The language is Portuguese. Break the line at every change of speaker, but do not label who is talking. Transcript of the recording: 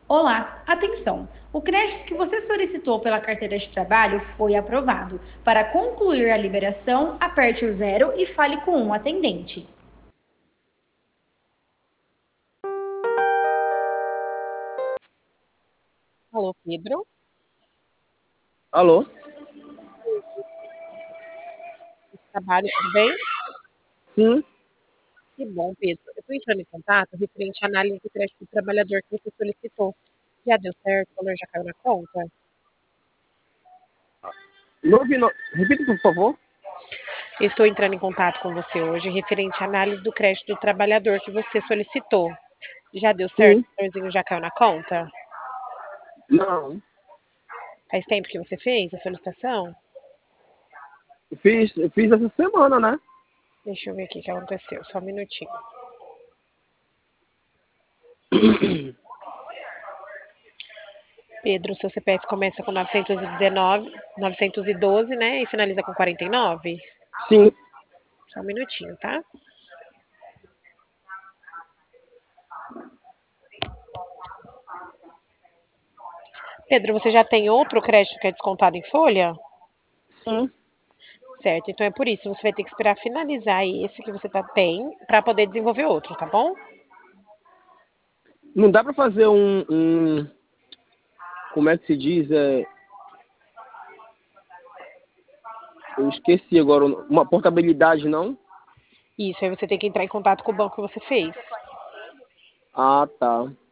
Olá, atenção! O crédito que você solicitou pela carteira de trabalho foi aprovado. Para concluir a liberação, aperte o zero e fale com um atendente.
Alô, Pedro?
Alô?
Trabalho, tudo bem?
Sim,
Que bom, Pedro. Eu estou entrando em contato referente à análise do crédito do trabalhador que você solicitou. Já deu certo? O valor já caiu na conta?
não ouvi, não. Repita, por favor.
Eu estou entrando em contato com você hoje referente à análise do crédito do trabalhador que você solicitou. Já deu certo?
Sim,
O valorzinho já caiu na conta?
não.
Faz tempo que você fez a solicitação?
Eu fiz essa semana, né?
Deixa eu ver aqui o que aconteceu, só um minutinho. Pedro, seu CPF começa com 919, 912, né? E finaliza com 49?
Sim.
Só um minutinho, tá? Pedro, você já tem outro crédito que é descontado em folha?
Sim.
Certo, então é por isso, você vai ter que esperar finalizar esse que você tem para poder desenvolver outro, tá bom?
Não dá pra fazer como é que se diz? Eu esqueci agora, uma portabilidade, não?
Isso, aí você tem que entrar em contato com o banco que você fez.
Ah, tá.